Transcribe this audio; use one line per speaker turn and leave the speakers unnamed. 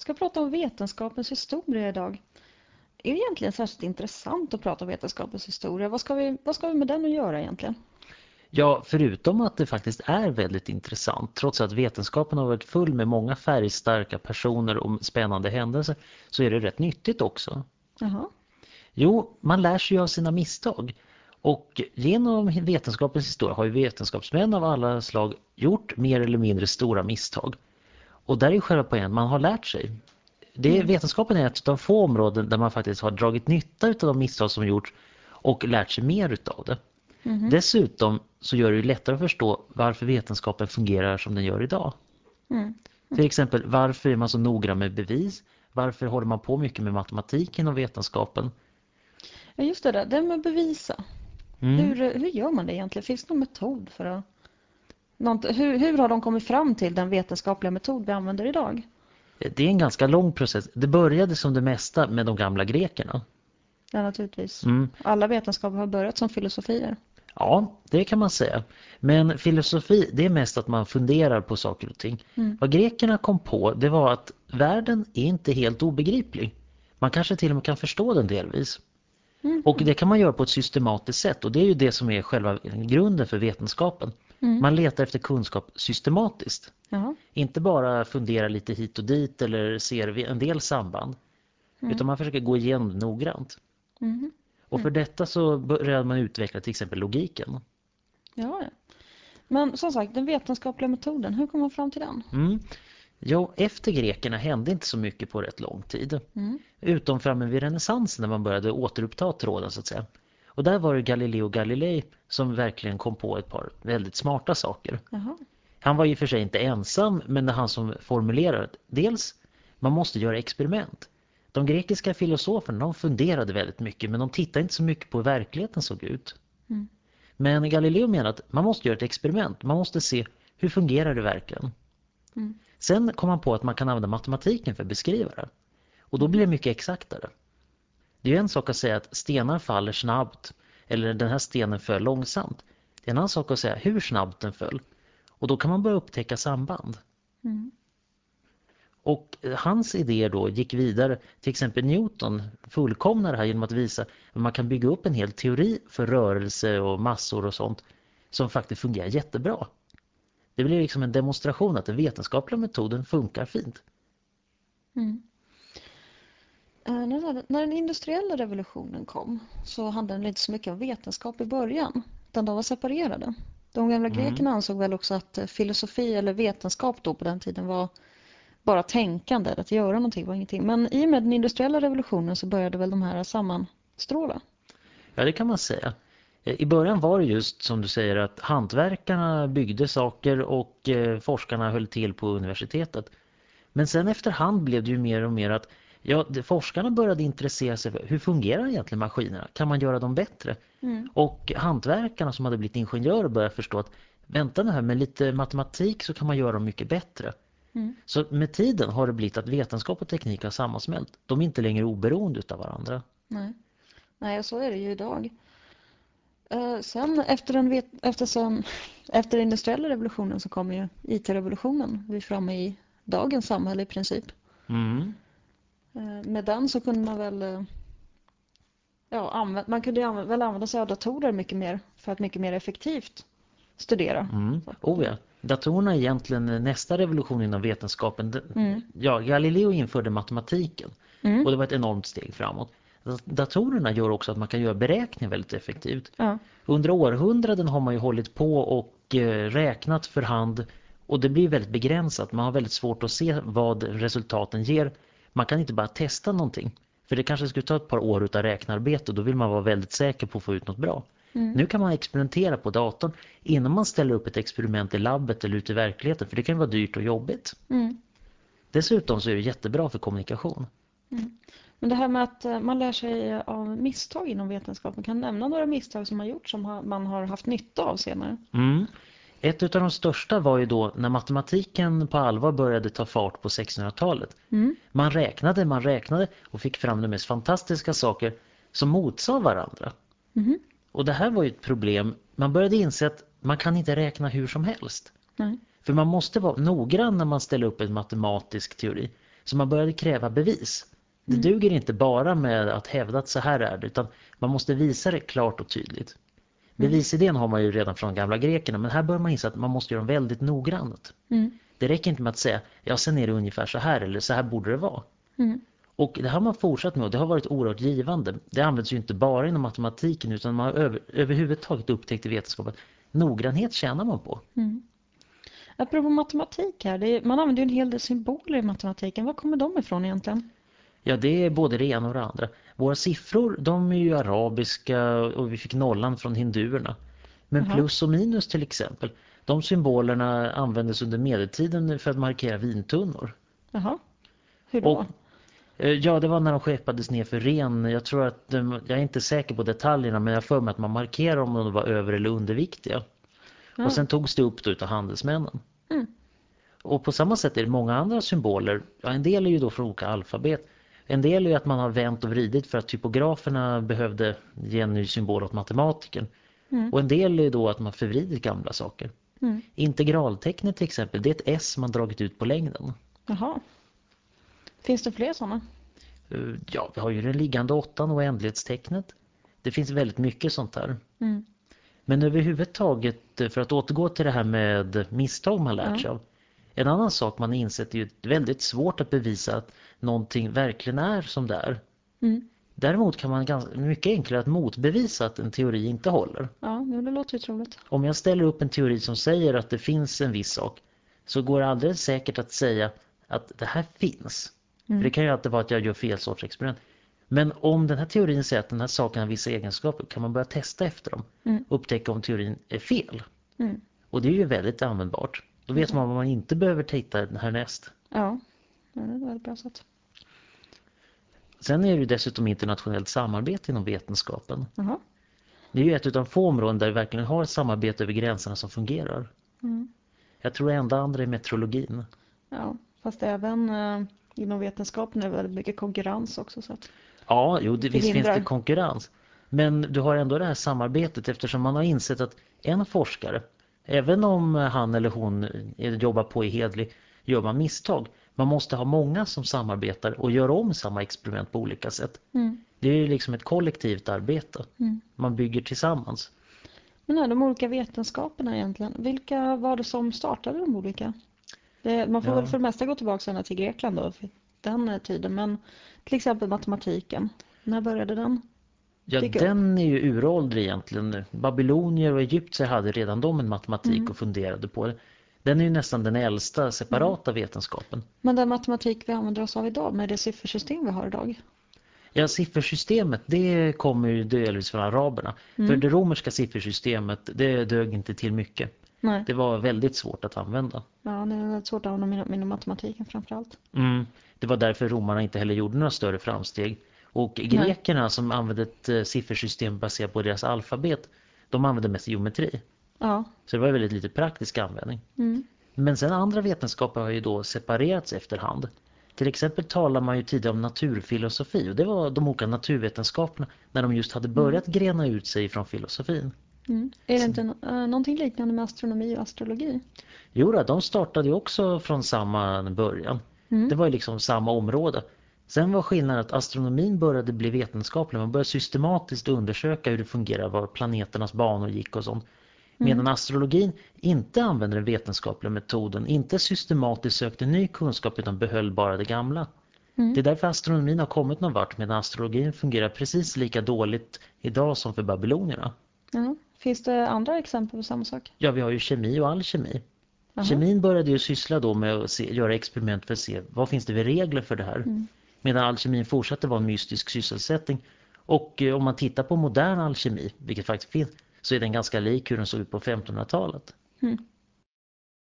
ska prata om vetenskapens historia idag. Är det egentligen särskilt intressant att prata om vetenskapens historia? Vad ska vi med den att göra egentligen?
Ja, förutom att det faktiskt är väldigt intressant, trots att vetenskapen har varit full med många färgstarka personer och spännande händelser, så är det rätt nyttigt också.
Jaha.
Jo, man lär sig ju av sina misstag. Och genom vetenskapens historia har ju vetenskapsmän av alla slag gjort mer eller mindre stora misstag. Och där är ju själva poängen, man har lärt sig. Vetenskapen är ett av få områden där man faktiskt har dragit nytta av de misstag som gjorts och lärt sig mer utav det. Dessutom så gör det ju lättare att förstå varför vetenskapen fungerar som den gör idag. Till exempel, varför är man så noggrann med bevis? Varför håller man på mycket med matematiken och vetenskapen?
Ja, just det där. Det med bevisa. Hur gör man det egentligen? Finns det någon metod för att... Hur har de kommit fram till den vetenskapliga metod vi använder idag?
Det är en ganska lång process. Det började som det mesta med de gamla grekerna.
Ja, naturligtvis. Alla vetenskaper har börjat som filosofier.
Ja, det kan man säga. Men filosofi, det är mest att man funderar på saker och ting. Vad grekerna kom på, det var att världen är inte helt obegriplig. Man kanske till och med kan förstå den delvis. Och det kan man göra på ett systematiskt sätt. Och det är ju det som är själva grunden för vetenskapen. Man letar efter kunskap systematiskt.
Jaha.
Inte bara fundera lite hit och dit eller ser en del samband. Utan man försöker gå igenom det noggrant. Och för detta så började man utveckla till exempel logiken.
Ja. Men som sagt, den vetenskapliga metoden, hur kom man fram till den?
Ja, efter grekerna hände inte så mycket på rätt lång tid. Utom framme vid renässansen när man började återuppta tråden så att säga. Och där var det Galileo Galilei som verkligen kom på ett par väldigt smarta saker.
Jaha.
Han var ju för sig inte ensam, men det han som formulerade. Dels, man måste göra experiment. De grekiska filosoferna, de funderade väldigt mycket, men de tittade inte så mycket på hur verkligheten såg ut. Men Galileo menade att man måste göra ett experiment. Man måste se hur fungerar det verkligen. Sen kom man på att man kan använda matematiken för att beskriva det. Och då blir det mycket exaktare. Det är ju en sak att säga att stenar faller snabbt eller den här stenen föll långsamt. Det är en annan sak att säga hur snabbt den föll. Och då kan man börja upptäcka samband. Och hans idéer då gick vidare. Till exempel Newton fullkomnar det här genom att visa att man kan bygga upp en hel teori för rörelse och massor och sånt som faktiskt fungerar jättebra. Det blir liksom en demonstration att den vetenskapliga metoden funkar fint.
När den industriella revolutionen kom så handlade det inte så mycket om vetenskap i början. Utan de var separerade. De gamla grekerna ansåg väl också att filosofi eller vetenskap då på den tiden var bara tänkande. Att göra någonting var ingenting. Men i och med den industriella revolutionen så började väl de här sammanstråla.
Ja, det kan man säga. I början var det just som du säger att hantverkarna byggde saker och forskarna höll till på universitetet. Men sen efterhand blev det ju mer och mer att forskarna började intressera sig för hur fungerar egentligen maskinerna? Kan man göra dem bättre? Och hantverkarna som hade blivit ingenjörer började förstå att vänta nu här, med lite matematik så kan man göra dem mycket bättre. Så med tiden har det blivit att vetenskap och teknik har sammansmält. De är inte längre oberoende av varandra.
Nej, så är det ju idag. Sen efter den industriella revolutionen så kommer ju IT-revolutionen. Vi är framme i dagens samhälle i princip. Med den så kunde man väl använda sig av datorer mycket mer för att mycket mer effektivt studera.
Ja. Datorerna är egentligen nästa revolution inom vetenskapen. Galileo införde matematiken och det var ett enormt steg framåt. Datorerna gör också att man kan göra beräkningar väldigt effektivt. Under århundraden har man ju hållit på och räknat för hand och det blir väldigt begränsat. Man har väldigt svårt att se vad resultaten ger. Man kan inte bara testa någonting. För det kanske skulle ta ett par år utav räknarbete och då vill man vara väldigt säker på att få ut något bra. Nu kan man experimentera på datorn innan man ställer upp ett experiment i labbet eller ute i verkligheten. För det kan vara dyrt och jobbigt. Dessutom så är det jättebra för kommunikation.
Men det här med att man lär sig av misstag inom vetenskapen. Kan nämna några misstag som har gjorts som man har haft nytta av senare?
Ett av de största var ju då när matematiken på allvar började ta fart på 1600-talet. Man räknade och fick fram de mest fantastiska saker som motsade varandra. Och det här var ju ett problem. Man började inse att man kan inte räkna hur som helst. För man måste vara noggrann när man ställer upp en matematisk teori. Så man började kräva bevis. Det duger inte bara med att hävda att så här är det, utan man måste visa det klart och tydligt. Bevisidén har man ju redan från gamla grekerna, men här bör man inse att man måste göra dem väldigt noggrant. Det räcker inte med att säga, ja sen är det ungefär så här eller så här borde det vara. Och det har man fortsatt med och det har varit oerhört givande. Det används ju inte bara inom matematiken utan man har överhuvudtaget upptäckt i vetenskapen. Noggrannhet tjänar man på.
Apropå matematik här, man använder ju en hel del symboler i matematiken. Var kommer de ifrån egentligen?
Ja, det är både det ena och det andra. Våra siffror, de är ju arabiska och vi fick nollan från hinduerna. Men plus och minus till exempel, de symbolerna användes under medeltiden för att markera vintunnor.
Jaha, hur då?
Och, ja, det var när de skeppades ner för ren. Jag tror att, jag är inte säker på detaljerna, men jag för mig att man markerar om de var över- eller underviktiga. Och sen togs det upp då utav handelsmännen. Och på samma sätt är det många andra symboler. Ja, en del är ju då från olika alfabet. En del är ju att man har vänt och vridit för att typograferna behövde ge en ny symbol åt matematiken. Och en del är då att man förvridit gamla saker. Integraltecknet till exempel, det är ett S man dragit ut på längden.
Jaha. Finns det fler sådana?
Ja, vi har ju den liggande åttan och oändlighetstecknet. Det finns väldigt mycket sånt där. Men överhuvudtaget, för att återgå till det här med misstag man lärt sig av. En annan sak man har insett är ju väldigt svårt att bevisa att någonting verkligen är som det är. Däremot kan man ganska mycket enklare att motbevisa att en teori inte håller.
Ja, det låter ju troligt.
Om jag ställer upp en teori som säger att det finns en viss sak, så går det alldeles säkert att säga att det här finns. För det kan ju alltid vara att jag gör fel sorts experiment. Men om den här teorin säger att den här saken har vissa egenskaper, kan man börja testa efter dem. Upptäcka om teorin är fel. Och det är ju väldigt användbart. Då vet man vad man inte behöver titta härnäst.
Ja, det är ett bra sätt.
Sen är det ju dessutom internationellt samarbete inom vetenskapen.
Jaha.
Det är ju ett av de få områden där vi verkligen har ett samarbete över gränserna som fungerar. Jag tror enda andra är meteorologin.
Ja, fast även inom vetenskapen är det väldigt mycket konkurrens också. Så att
ja, visst finns det konkurrens. Men du har ändå det här samarbetet eftersom man har insett att en forskare, även om han eller hon jobbar på i hedlig, gör man misstag. Man måste ha många som samarbetar och gör om samma experiment på olika sätt. Det är ju liksom ett kollektivt arbete. Man bygger tillsammans.
Men de olika vetenskaperna egentligen, vilka var det som startade de olika? Man får väl för det mesta gå tillbaka till Grekland då, för den tiden. Men till exempel matematiken, när började den?
Ja, den är ju uråldrig egentligen. Babylonier och egyptier hade redan de en matematik och funderade på det. Den är ju nästan den äldsta separata vetenskapen.
Men den matematik vi använder oss av idag med det siffersystem vi har idag?
Ja, siffersystemet det kommer ju delvis från araberna. För det romerska siffersystemet det dög inte till mycket.
Nej.
Det var väldigt svårt att använda.
Ja, det är väldigt svårt att använda inom matematiken framförallt.
Det var därför romarna inte heller gjorde några större framsteg. Och grekerna som använde ett siffersystem baserat på deras alfabet, de använde mest geometri.
Ja.
Så det var väldigt lite praktisk användning. Men sen andra vetenskaper har ju då separerats efterhand. Till exempel talar man ju tidigare om naturfilosofi och det var de olika naturvetenskaperna när de just hade börjat grena ut sig från filosofin.
Är det inte någonting liknande med astronomi och astrologi?
Jo då, de startade ju också från samma början. Det var ju liksom samma område. Sen var skillnaden att astronomin började bli vetenskaplig. Man började systematiskt undersöka hur det fungerar, var planeternas banor gick och sånt. Medan astrologin inte använde den vetenskapliga metoden, inte systematiskt sökte ny kunskap utan behöll bara det gamla. Det är därför astronomin har kommit någon vart medan astrologin fungerar precis lika dåligt idag som för babylonierna.
Ja. Finns det andra exempel på samma sak?
Ja, vi har ju kemi och alkemi. Kemin började ju syssla då med att göra experiment för att se vad finns det för regler för det här. Medan alkemin fortsatte vara en mystisk sysselsättning. Och om man tittar på modern alkemi, vilket faktiskt finns, så är den ganska lik hur den såg ut på 1500-talet.